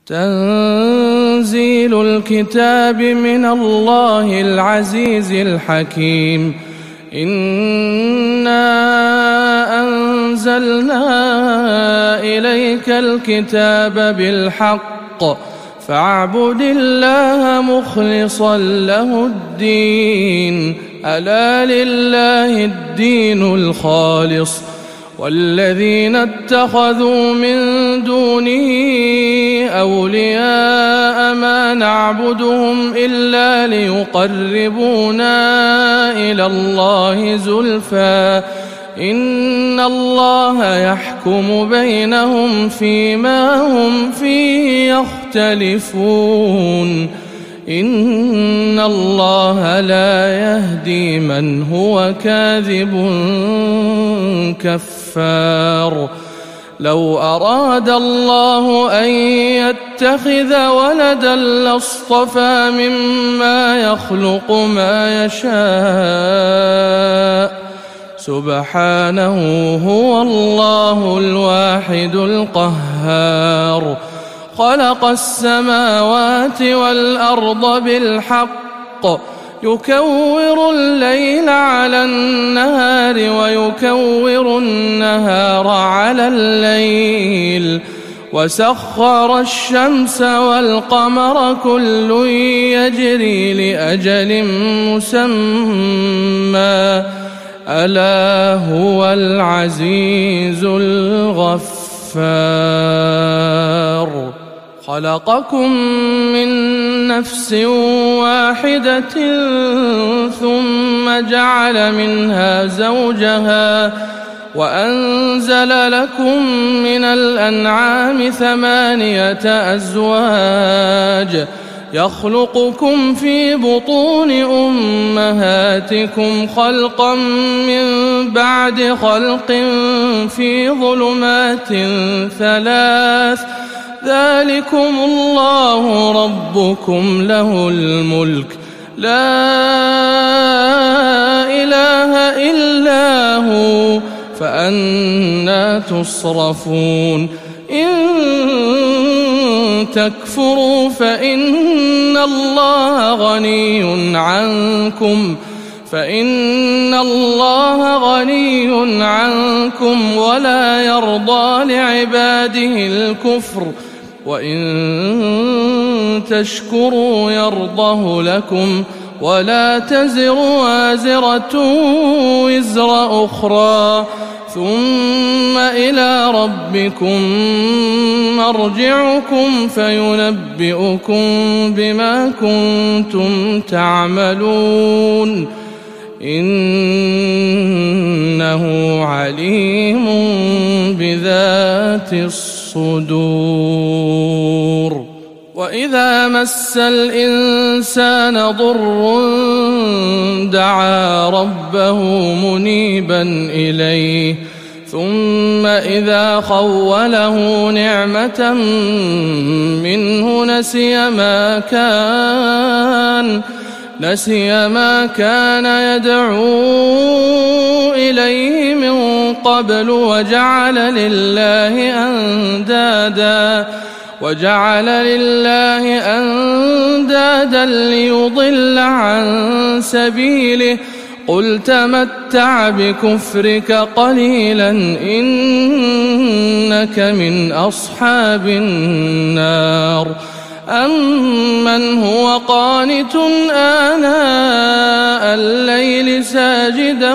تنزيل الكتاب من الله العزيز الحكيم. إنا أنزلنا إليك الكتاب بالحق فاعبد الله مخلصا له الدين. ألا لله الدين الخالص والذين اتخذوا من دونه أولياء ما نعبدهم إلا ليقربونا إلى الله زلفى إن الله يحكم بينهم فيما هم فيه يختلفون. إن الله لا يهدي من هو كاذب كفار. لو أراد الله أن يتخذ ولدا لاصطفى مما يخلق ما يشاء سبحانه هو الله الواحد القهار. خلق السماوات والأرض بالحق يكور الليل على النهار ويكور النهار على الليل وسخر الشمس والقمر كل يجري لأجل مسمى ألا هو العزيز الغفار. خلقكم من نفس واحدة ثم جعل منها زوجها وأنزل لكم من الأنعام 8 أزواج يخلقكم في بطون أمهاتكم خلقا من بعد خلق في ظلمات 3 ذلكم الله ربكم له الملك لا إله إلا هو فأنى تصرفون. إن تكفروا فإن الله غني عنكم ولا يرضى لعباده الكفر وإن تشكروا يرضه لكم ولا تزر وازرة وزر أخرى ثم إلى ربكم مرجعكم فينبئكم بما كنتم تعملون إنه عليم بذات الصدور. وإذا مس الإنسان ضر دعا ربه منيبا إليه ثم إذا خوله نعمة منه نسي ما كان يدعو إليه من قبل وجعل لله أندادا ليضل عن سبيله قل تمتع بكفرك قليلا إنك من أصحاب النار. أمن هو قانت آناء الليل ساجدا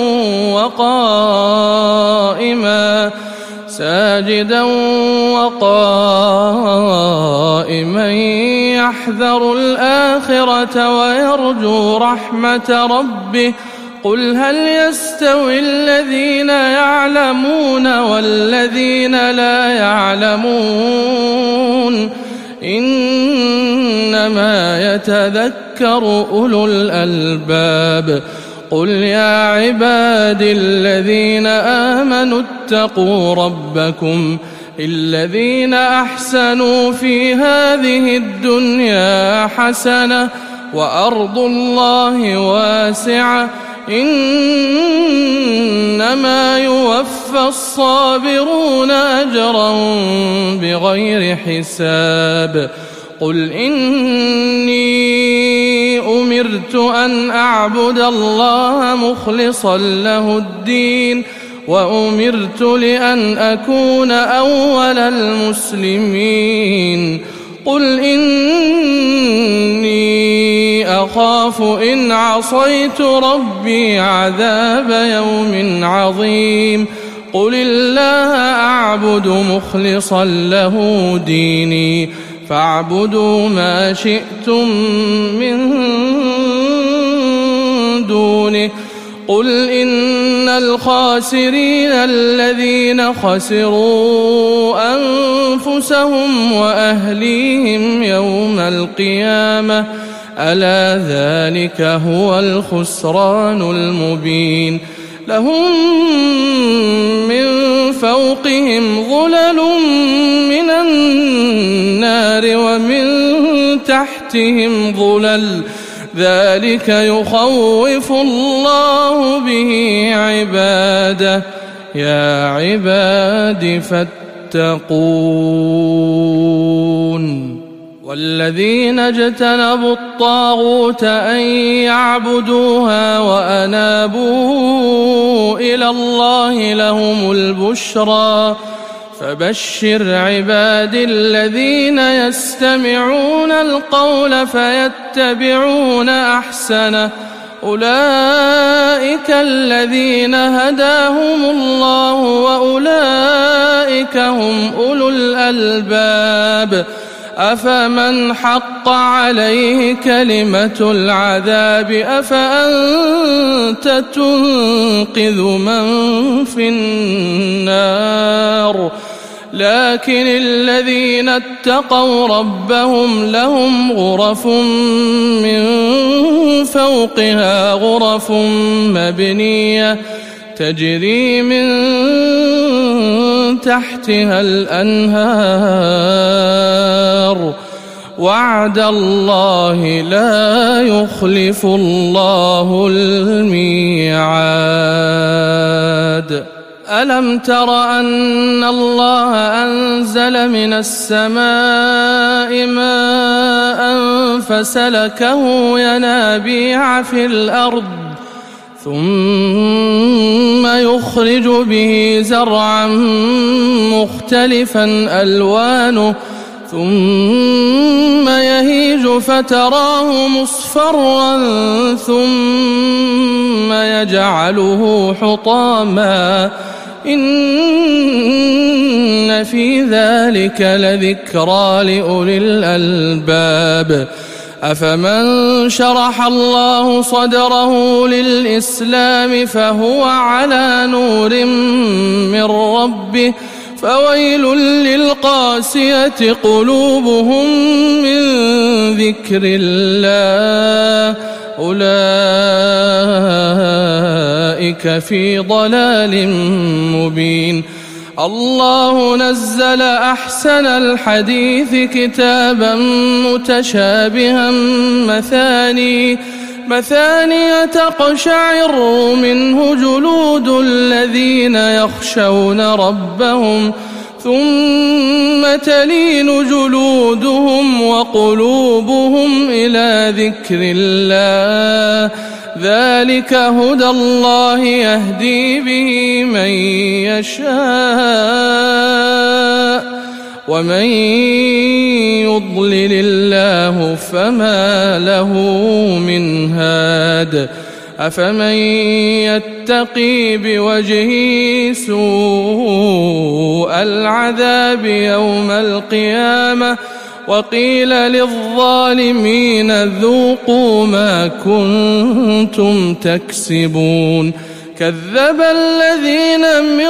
وقائما يحذر الآخرة ويرجو رحمة ربه قل هل يستوي الذين يعلمون والذين لا يعلمون إنما يتذكر أولو الألباب. قل يا عبادي الذين آمنوا اتقوا ربكم الذين أحسنوا في هذه الدنيا حسنة وأرض الله واسعة إنما يوفى يوفى الصابرون أجرا بغير حساب قل إني أمرت أن أعبد الله مخلصا له الدين وأمرت لأن أكون أول المسلمين قل إني أخاف إن عصيت ربي عذاب يوم عظيم قل الله أعبد مخلصا له ديني فاعبدوا ما شئتم من دونه قل إن الخاسرين الذين خسروا أنفسهم وأهليهم يوم القيامة ألا ذلك هو الخسران المبين لهم من فوقهم ظلل من النار ومن تحتهم ظلل ذلك يخوف الله به عباده يا عباد فاتقون والذين اجتنبوا الطاغوت أن يعبدوها وأنابوا إلى الله لهم البشرى فبشر عبادي الذين يستمعون القول فيتبعون أحسنه أولئك الذين هداهم الله وأولئك هم أولو الألباب أفمن حق عليه كلمة العذاب أفأنت تنقذ من في النار لكن الذين اتقوا ربهم لهم غرف من فوقها غرف مبنية تجري من تحتها الأنهار وعد الله لا يخلف الله الميعاد ألم تر أن الله أنزل من السماء ماء فسلكه ينابيع في الأرض ثم يخرج به زرعا مختلفا ألوانه ثم يهيج فتراه مصفرا ثم يجعله حطاما إن في ذلك لذكرى لأولي الألباب أفمن شرح الله صدره للإسلام فهو على نور من ربه فويل للقاسية قلوبهم من ذكر الله أولئك في ضلال مبين الله نزل أحسن الحديث كتابا متشابها مثاني تقشعر منه جلود الذين يخشون ربهم ثم تلين جلودهم وقلوبهم إلى ذكر الله ذلك هدى الله يهدي به من يشاء ومن يضلل الله فما له من هاد أفمن يتقي بوجهه سوء العذاب يوم القيامة وقيل للظالمين ذوقوا ما كنتم تكسبون كذب الذين من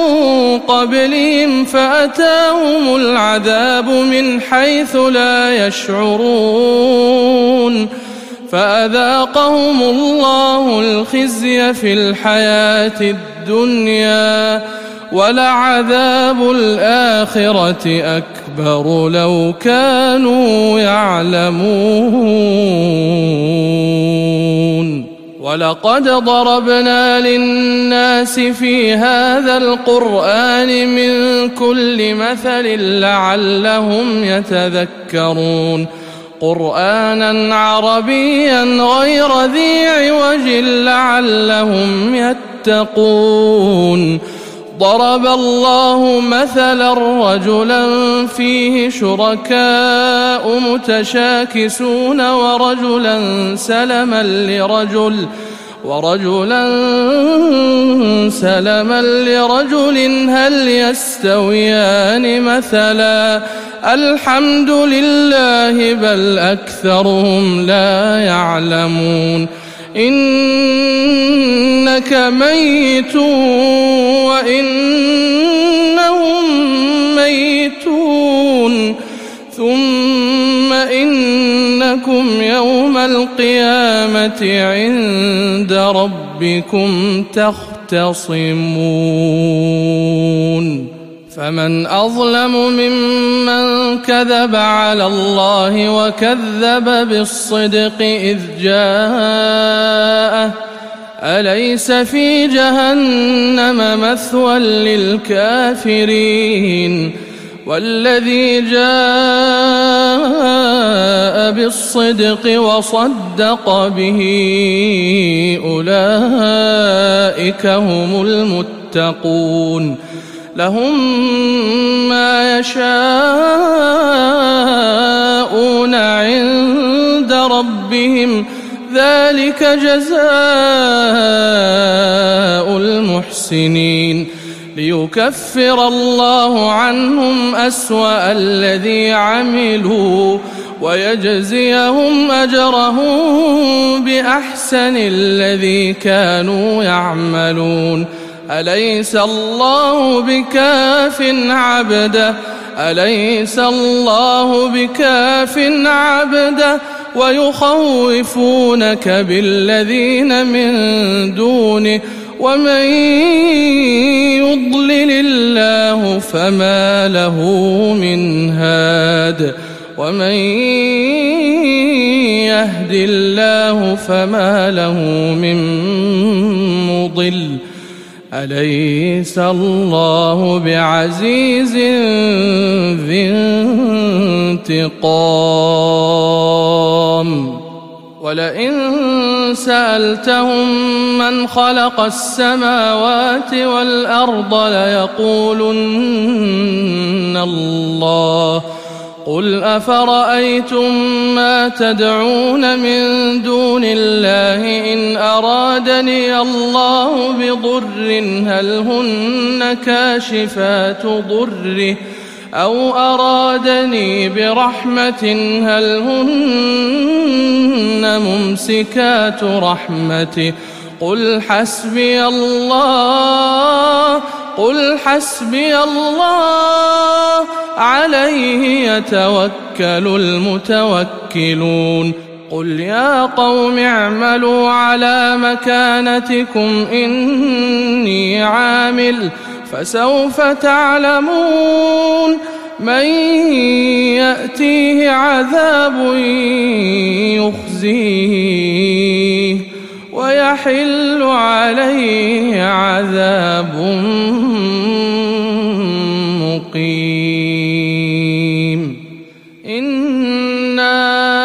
قبلهم فأتاهم العذاب من حيث لا يشعرون فأذاقهم الله الخزي في الحياة الدنيا ولعذاب الآخرة أكبر لو كانوا يعلمون ولقد ضربنا للناس في هذا القرآن من كل مثل لعلهم يتذكرون قرآنا عربيا غير ذي عوج لعلهم يتقون ضرب الله مثلا رجلا فيه شركاء متشاكسون ورجلا سلما لرجل هل يستويان مثلا الحمد لله بل أكثرهم لا يعلمون إنك ميت وإنهم ميتون ثم إنكم يوم القيامة عند ربكم تختصمون فمن أظلم ممن كذب على الله وكذب بالصدق إذ جاءه أليس في جهنم مثوى للكافرين والذي جاء بالصدق وصدق به أولئك هم المتقون لهم ما يشاءون عند ربهم ذلك جزاء المحسنين ليكفر الله عنهم أسوأ الذي عملوا ويجزيهم أجرهم بأحسن الذي كانوا يعملون أليس الله بكاف عبده ويخوفونك بالذين من دونه ومن يضلل الله فما له من هاد ومن يهد الله فما له من مضل أليس الله بعزيز ذي انتقام ولئن سألتهم من خلق السماوات والأرض ليقولن الله قل أفرأيتم ما تدعون من دون الله إن أرادني الله بضر هل هن كاشفات ضره أو أرادني برحمة هل هن ممسكات رحمته قل حسبي الله عليه يتوكل المتوكلون قل يا قوم اعملوا على مكانتكم إني عامل فسوف تعلمون من يأتيه عذاب يخزيه ويحل عليه عذاب مقيم إنا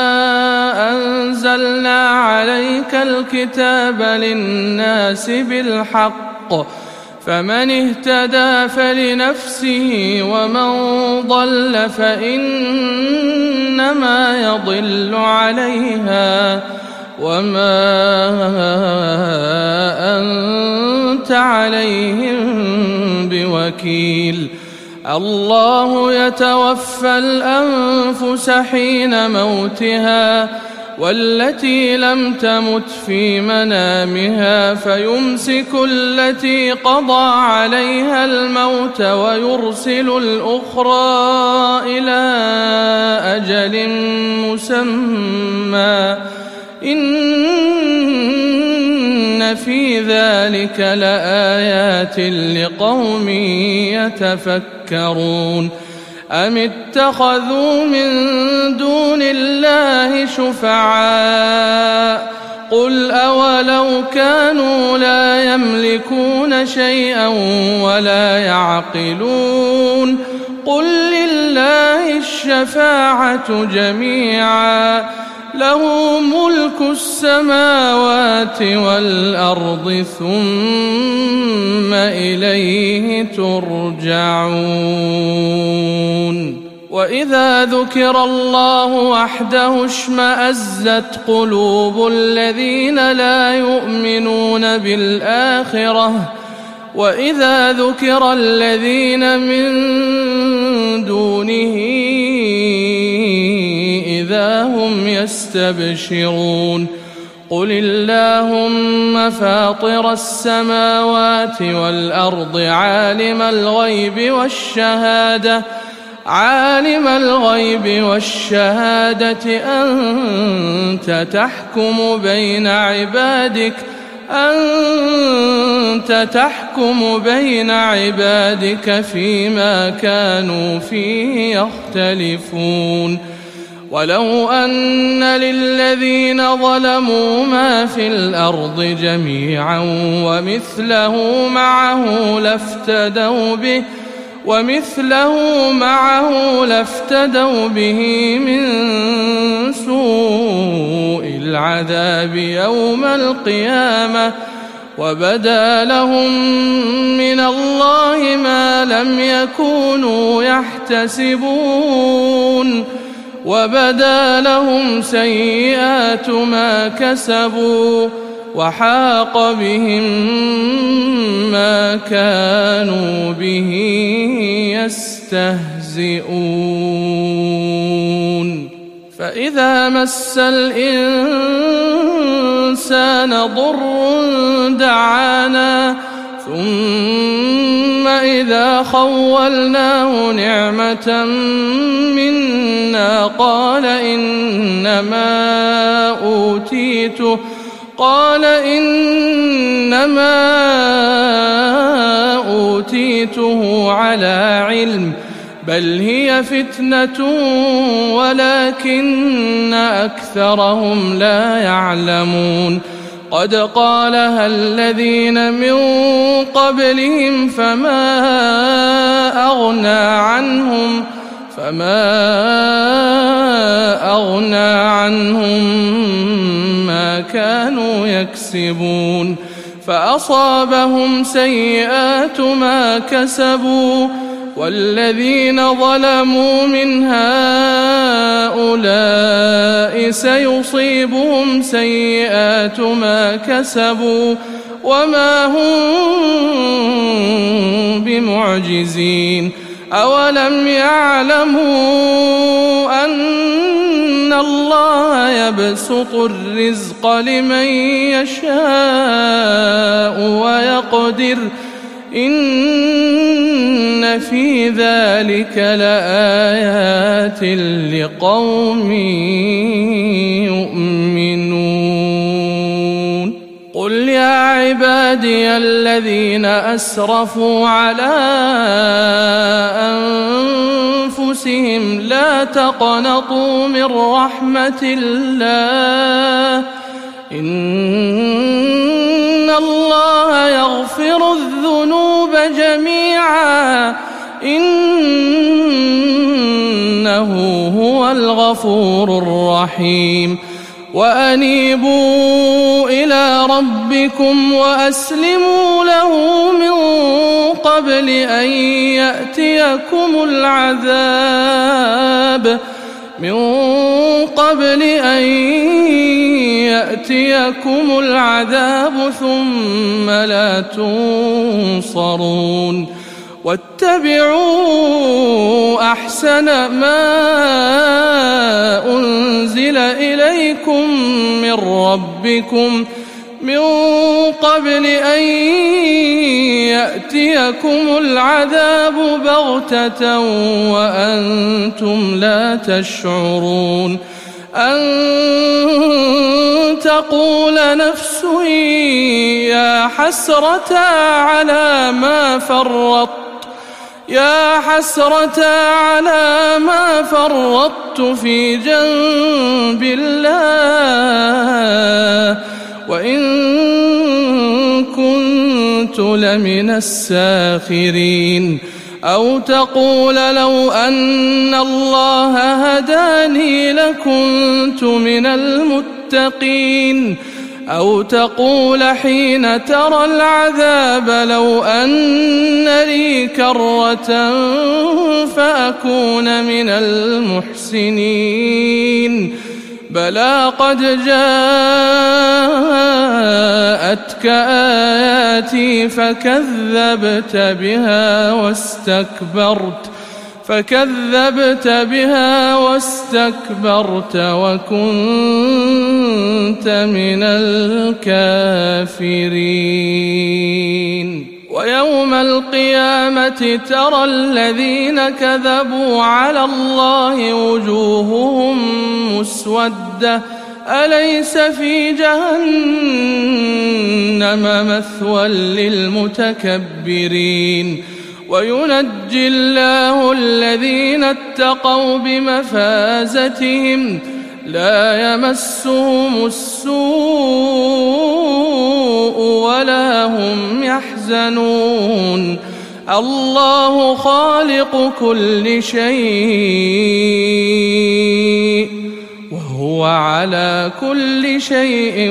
أنزلنا عليك الكتاب للناس بالحق فمن اهتدى فلنفسه ومن ضل فإنما يضل عليها وما أنت عليهم بوكيل الله يتوفى الأنفس حين موتها والتي لم تمت في منامها فيمسك التي قضى عليها الموت ويرسل الأخرى إلى أجل مسمى إن في ذلك لآيات لقوم يتفكرون أم اتخذوا من دون الله شفعاء قل أولو كانوا لا يملكون شيئا ولا يعقلون قل لله الشفاعة جميعا له ملك السماوات والأرض ثم إليه ترجعون وإذا ذكر الله وحده اشمأزت قلوب الذين لا يؤمنون بالآخرة وإذا ذكر الذين من دونه إذا هم يستبشرون قل اللهم فاطر السماوات والأرض عالم الغيب والشهادة أنت تحكم بين عبادك فيما كانوا فيه يختلفون ولو أن للذين ظلموا ما في الأرض جميعا ومثله معه لافتدوا به من سوء العذاب يوم القيامة وبدا لهم من الله ما لم يكونوا يحتسبون وبدا لهم سيئات ما كسبوا وحاق بهم ما كانوا به يستهزئون فإذا مس الإنسان ضر دعانا ثم إذا خولناه نعمة منا قال إنما أوتيته على علم بل هي فتنة ولكن أكثرهم لا يعلمون قد قالها الذين من قبلهم فما أغنى عنهم ما كانوا يكسبون فأصابهم سيئات ما كسبوا والذين ظلموا من هؤلاء سيصيبهم سيئات ما كسبوا وما هم بمعجزين أولم يعلموا أن الله يبسط الرزق لمن يشاء ويقدر إن في ذلك لآيات لقوم يؤمنون قل يا عبادي الذين أسرفوا على أنفسهم لا تقنطوا من رحمة الله إن الله يغفر الذنوب جميعا إنه هو الغفور الرحيم وأنيبوا إلى ربكم وأسلموا له من قبل أن يأتيكم العذاب ثم لا تنصرون واتبعوا أحسن ما أنزل إليكم من ربكم من قبل أن يأتيكم العذاب بغتة وأنتم لا تشعرون أن تقول نفس يا حسرة على ما فرطت في جنب الله وإن كنت لمن الساخرين. أو تقول لو أن الله هداني لكنت من المتقين. أو تقول حين ترى العذاب لو أن لي كرة فأكون من المحسنين. بلى قد جاءتك آياتي فكذبت بها واستكبرت وكنت من الكافرين. ويوم القيامة ترى الذين كذبوا على الله وجوههم مسودة أليس في جهنم مثوى للمتكبرين. وينجي الله الذين اتقوا بمفازتهم لا يمسهم السوء ولا هم يحزنون. الله خالق كل شيء وهو على كل شيء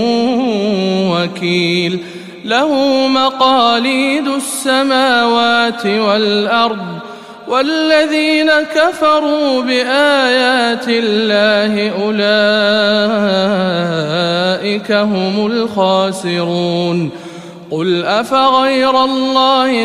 وكيل. له مقاليد السماوات والأرض والذين كفروا بآيات الله أولئك هم الخاسرون. قل أفغير الله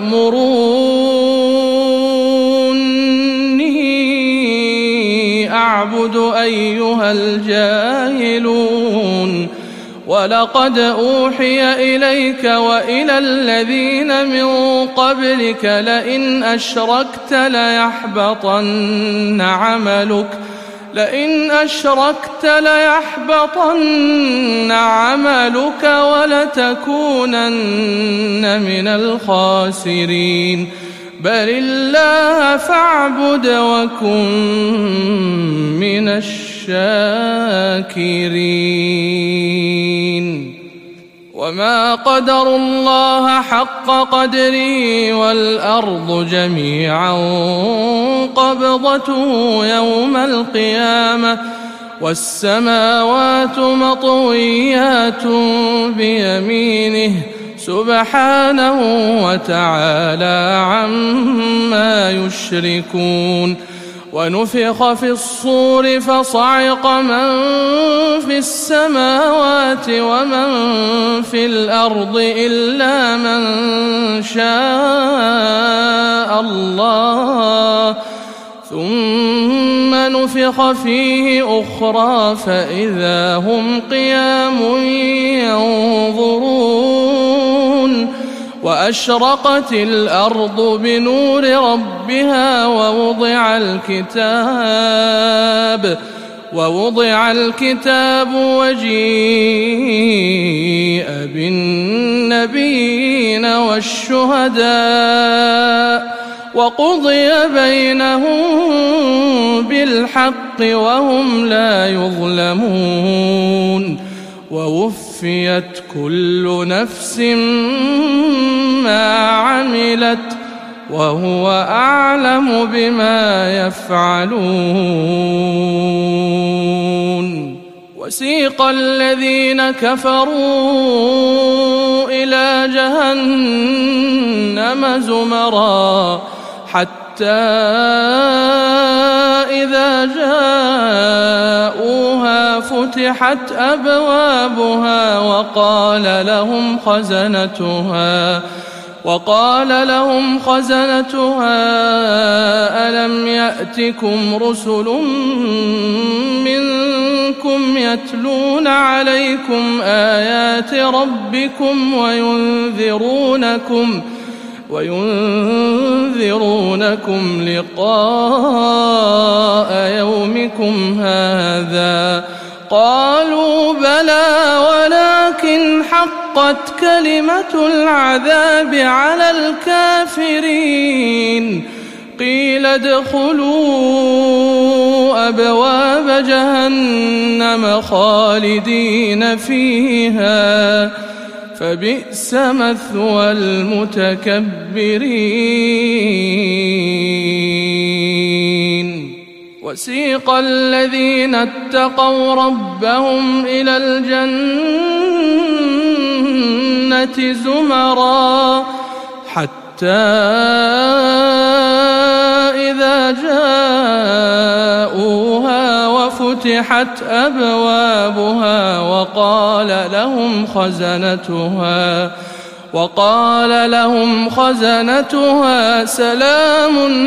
تأمروني أعبد أيها الجاهلون. ولقد أوحي إليك وإلى الذين من قبلك لئن أشركت ليحبطن عملك ولتكونن من الخاسرين. بل الله فاعبد وكن من الشاكرين. وما قدروا الله حق قدره والأرض جميعا قبضته يوم القيامة والسماوات مطويات بيمينه سبحانه وتعالى عما يشركون. ونفخ في الصور فصعق من في السماوات ومن في الأرض إلا من شاء الله ثم نفخ فيه أخرى فإذا هم قيام ينظرون. وأشرقت الأرض بنور ربها ووضع الكتاب وجيء بالنبيين والشهداء وقضي بينهم بالحق وهم لا يظلمون. ووفيت كل نفس ما عملت وهو أعلم بما يفعلون. وسيق الذين كفروا إلى جهنم زمرا حتى إذا جاءوها فتحت أبوابها وقال لهم خزنتها ألم يأتكم رسل منكم يتلون عليكم آيات ربكم وينذرونكم لقاء يومكم هذا؟ قالوا بلى ولكن حق حقت كلمة العذاب على الكافرين قيل ادخلوا أبواب جهنم خالدين فيها فبئس مثوى المتكبرين وسيق الذين اتقوا ربهم إلى الجنة زمرا حتى إذا جاءوها وفتحت أبوابها وقال لهم خزنتها سلام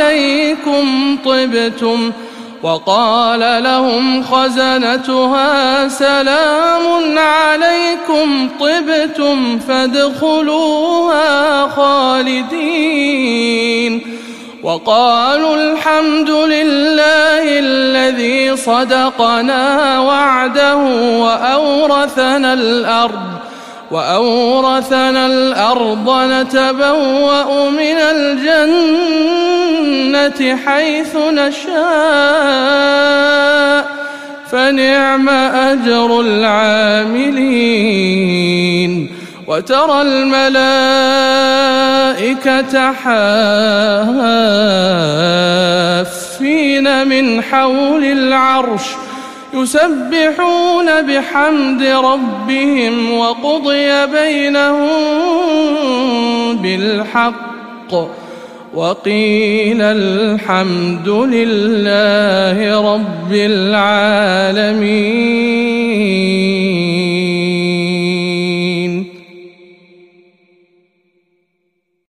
عليكم طبتم فادخلوها خالدين وقالوا الحمد لله الذي صدقنا وعده وأورثنا الأرض نتبوأ من الجنة حيث نشاء فنعم أجر العاملين وترى الملائكة حافين من حول العرش يسبحون بحمد ربهم وقضي بينهم بالحق وقيل الحمد لله رب العالمين.